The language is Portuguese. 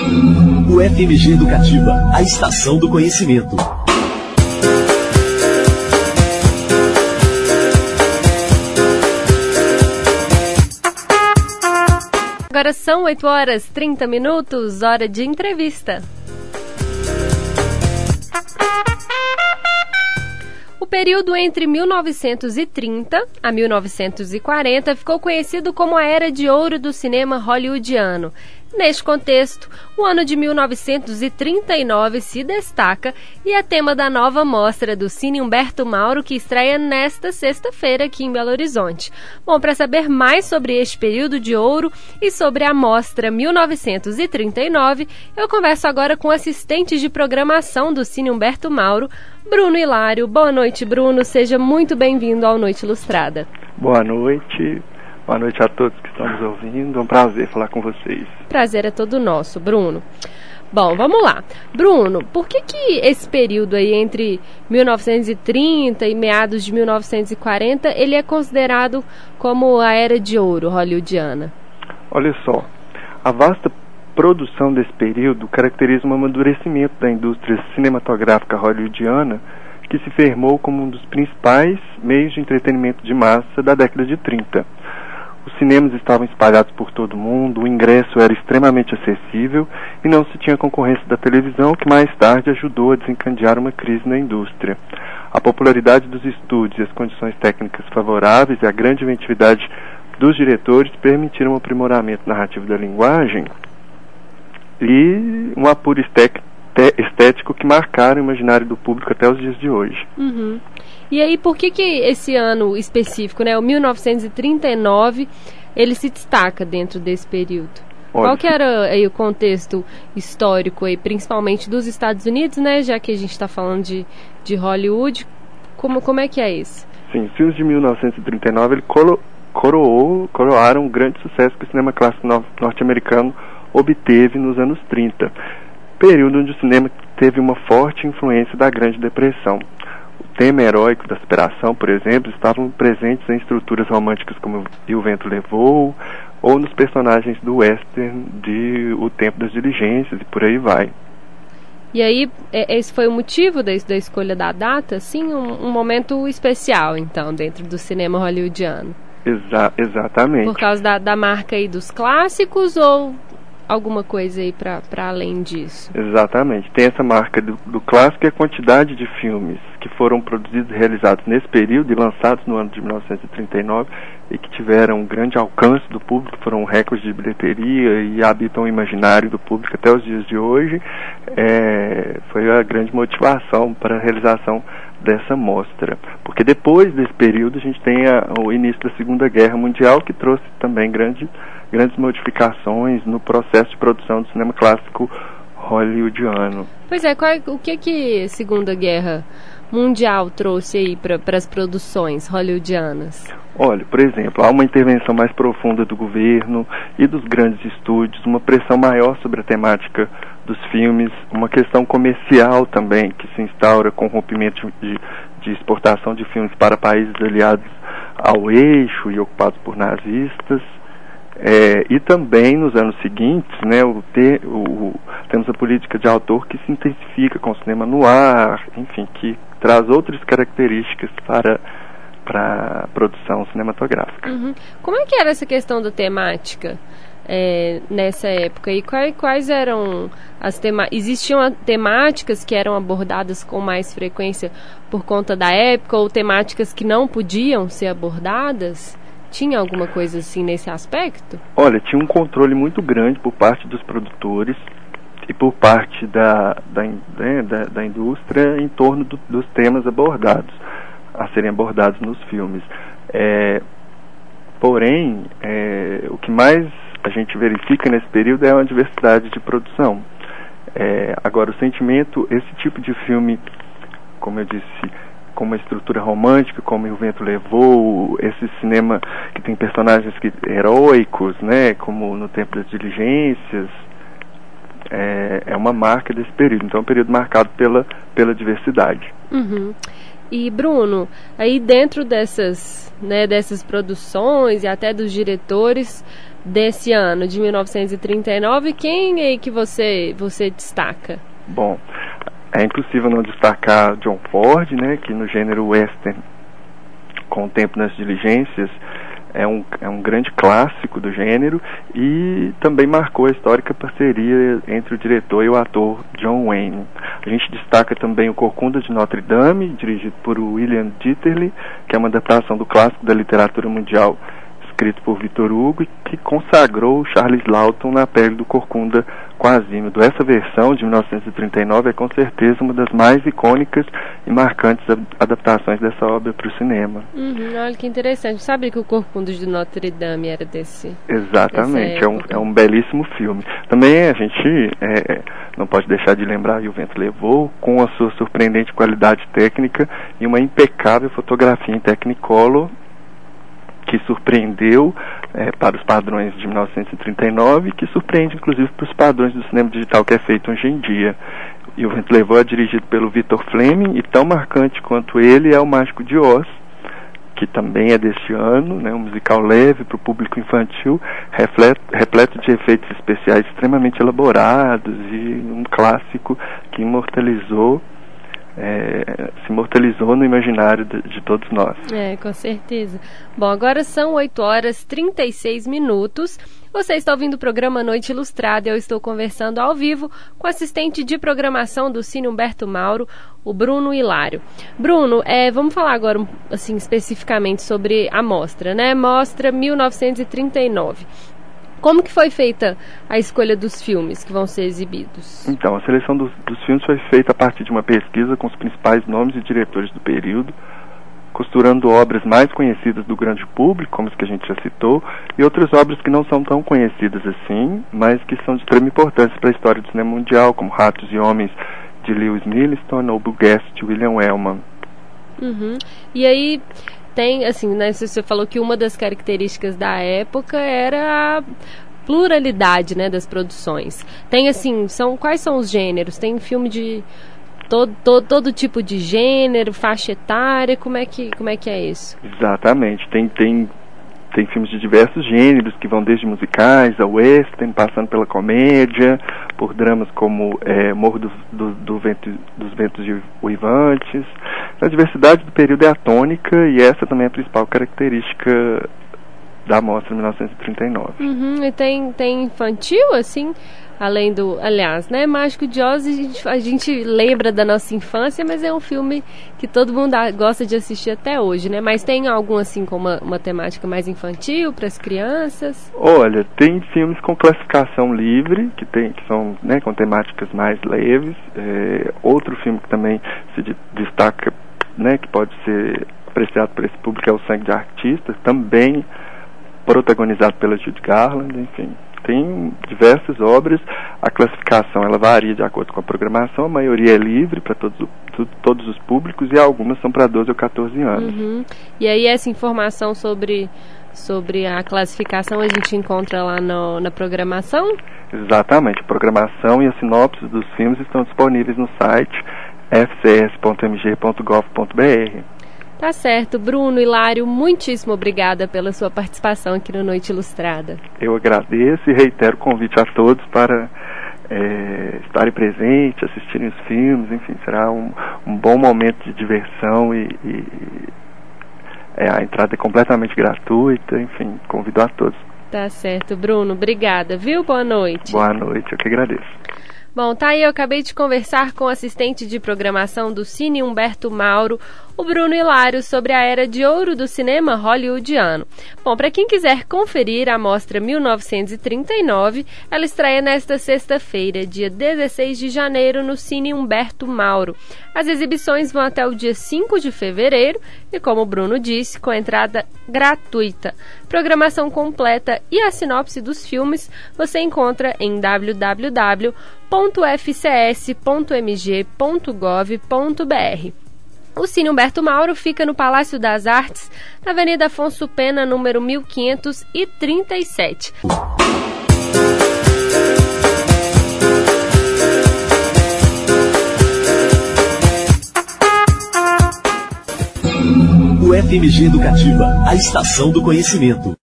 O FMG Educativa, a estação do conhecimento. Agora são 8h30, hora de entrevista. O período entre 1930 a 1940 ficou conhecido como a Era de Ouro do cinema hollywoodiano. Neste contexto, o ano de 1939 se destaca e é tema da nova mostra do Cine Humberto Mauro, que estreia nesta sexta-feira aqui em Belo Horizonte. Bom, para saber mais sobre este período de ouro e sobre a mostra 1939, eu converso agora com o assistente de programação do Cine Humberto Mauro, Bruno Hilário. Boa noite, Bruno. Seja muito bem-vindo ao Noite Ilustrada. Boa noite. Boa noite a todos que estão nos ouvindo. É um prazer falar com vocês. Prazer é todo nosso, Bruno. Bom, vamos lá. Bruno, por que esse período aí entre 1930 e meados de 1940, ele é considerado como a Era de Ouro hollywoodiana? Olha só, a vasta produção desse período caracteriza um amadurecimento da indústria cinematográfica hollywoodiana, que se firmou como um dos principais meios de entretenimento de massa da década de 30. Os cinemas estavam espalhados por todo o mundo, o ingresso era extremamente acessível e não se tinha concorrência da televisão, que mais tarde ajudou a desencadear uma crise na indústria. A popularidade dos estúdios e as condições técnicas favoráveis e a grande inventividade dos diretores permitiram um aprimoramento narrativo da linguagem e um apuro estético que marcaram o imaginário do público até os dias de hoje. Uhum. E aí, por que esse ano específico, né, o 1939, ele se destaca dentro desse período? Olha, qual que era aí o contexto histórico, aí, principalmente dos Estados Unidos, né, já que a gente está falando de Hollywood, como é que é isso? Sim, os filmes de 1939 ele coroaram um grande sucesso que o cinema clássico norte-americano obteve nos anos 30, período onde o cinema teve uma forte influência da Grande Depressão. O tema heróico da superação, por exemplo, estavam presentes em estruturas românticas como E o Vento Levou, ou nos personagens do western de O Tempo das Diligências, e por aí vai. E aí, esse foi o motivo da escolha da data? Sim, um momento especial, então, dentro do cinema hollywoodiano. Exatamente. Por causa da marca aí dos clássicos ou alguma coisa aí para além disso? Exatamente. Tem essa marca do clássico e a quantidade de filmes que foram produzidos e realizados nesse período e lançados no ano de 1939 e que tiveram um grande alcance do público, foram recordes de bilheteria e habitam o imaginário do público até os dias de hoje, foi a grande motivação para a realização dessa mostra. Porque depois desse período a gente tem o início da Segunda Guerra Mundial, que trouxe também grandes modificações no processo de produção do cinema clássico hollywoodiano. Pois é, o que a Segunda Guerra Mundial trouxe aí para as produções hollywoodianas? Olha, por exemplo, há uma intervenção mais profunda do governo e dos grandes estúdios, uma pressão maior sobre a temática dos filmes, uma questão comercial também que se instaura com o rompimento de exportação de filmes para países aliados ao eixo e ocupados por nazistas. E também nos anos seguintes, né, temos a política de autor que se intensifica com o cinema no ar, enfim, que traz outras características para a produção cinematográfica. Uhum. Como é que era essa questão da temática nessa época? E quais eram as temáticas? Existiam temáticas que eram abordadas com mais frequência por conta da época ou temáticas que não podiam ser abordadas? Tinha alguma coisa assim nesse aspecto? Olha, tinha um controle muito grande por parte dos produtores e por parte da indústria em torno dos temas abordados, a serem abordados nos filmes. Porém, o que mais a gente verifica nesse período é uma diversidade de produção. Agora, o sentimento, esse tipo de filme, como eu disse, com uma estrutura romântica, como O Vento Levou, esse cinema que tem personagens heróicos, né, como No Tempo das Diligências, é uma marca desse período. Então é um período marcado pela diversidade. Uhum. E Bruno, aí dentro dessas produções e até dos diretores desse ano, de 1939, quem aí que você destaca? Bom, é impossível não destacar John Ford, né, que no gênero western, Com o Tempo nas Diligências, é um grande clássico do gênero e também marcou a histórica parceria entre o diretor e o ator John Wayne. A gente destaca também o Corcunda de Notre Dame, dirigido por William Dieterle, que é uma adaptação do clássico da literatura mundial escrito por Victor Hugo e que consagrou Charles Laughton na pele do Corcunda Quasímodo. Essa versão de 1939 é com certeza uma das mais icônicas e marcantes adaptações dessa obra para o cinema. Olha que interessante. Sabe que o Corcunda de Notre Dame era desse? Exatamente, é um belíssimo filme. Também a gente não pode deixar de lembrar E o Vento Levou, com a sua surpreendente qualidade técnica e uma impecável fotografia em Technicolor, que surpreendeu para os padrões de 1939 e que surpreende inclusive para os padrões do cinema digital que é feito hoje em dia. E o Vento Levou é dirigido pelo Victor Fleming e tão marcante quanto ele é o Mágico de Oz, que também é deste ano, né, um musical leve para o público infantil, repleto de efeitos especiais extremamente elaborados e um clássico que se imortalizou no imaginário de todos nós. Com certeza. Bom, agora são 8h36. Você está ouvindo o programa Noite Ilustrada e eu estou conversando ao vivo com o assistente de programação do Cine Humberto Mauro, o Bruno Hilário. Bruno, vamos falar agora assim, especificamente sobre a mostra, né? Mostra 1939. Como que foi feita a escolha dos filmes que vão ser exibidos? Então, a seleção dos filmes foi feita a partir de uma pesquisa com os principais nomes e diretores do período, costurando obras mais conhecidas do grande público, como as que a gente já citou, e outras obras que não são tão conhecidas assim, mas que são de extrema importância para a história do cinema mundial, como Ratos e Homens, de Lewis Milestone, ou Bugatti, de William Wellman. E aí... Tem, assim, né, você falou que uma das características da época era a pluralidade, né, das produções. Tem, assim, quais são os gêneros? Tem filme de todo tipo de gênero, faixa etária, como é que é isso? Exatamente, tem filmes de diversos gêneros, que vão desde musicais a western, passando pela comédia, por dramas como Morro dos Ventos Uivantes. A diversidade do período é a tônica e essa também é a principal característica da mostra 1939. E tem infantil, assim, além do... Aliás, né, Mágico de Oz, a gente lembra da nossa infância, mas é um filme que todo mundo gosta de assistir até hoje, né? Mas tem algum, assim, com uma temática mais infantil para as crianças? Olha, tem filmes com classificação livre, que são, né, com temáticas mais leves. Outro filme que também se destaca, né, que pode ser apreciado por esse público, é O Sangue de Artistas, também protagonizado pela Judy Garland. Enfim, tem diversas obras. A classificação ela varia de acordo com a programação, a maioria é livre para todos os públicos e algumas são para 12 ou 14 anos. E aí essa informação sobre a classificação a gente encontra lá na programação? Exatamente, a programação e a sinopse dos filmes estão disponíveis no site fcs.mg.gov.br. Tá certo, Bruno Hilário, muitíssimo obrigada pela sua participação aqui no Noite Ilustrada. Eu agradeço e reitero o convite a todos para estarem presentes, assistirem os filmes, enfim, será um bom momento de diversão e a entrada é completamente gratuita, enfim, convido a todos. Tá certo, Bruno, obrigada, viu? Boa noite. Boa noite, eu que agradeço. Bom, tá aí, eu acabei de conversar com o assistente de programação do Cine Humberto Mauro, o Bruno Hilário, sobre a era de ouro do cinema hollywoodiano. Bom, para quem quiser conferir a mostra 1939, ela estreia nesta sexta-feira, dia 16 de janeiro, no Cine Humberto Mauro. As exibições vão até o dia 5 de fevereiro e, como o Bruno disse, com entrada gratuita. Programação completa e a sinopse dos filmes você encontra em www.fcs.mg.gov.br. O Cine Humberto Mauro fica no Palácio das Artes, na Avenida Afonso Pena, número 1537. FMG Educativa, a estação do conhecimento.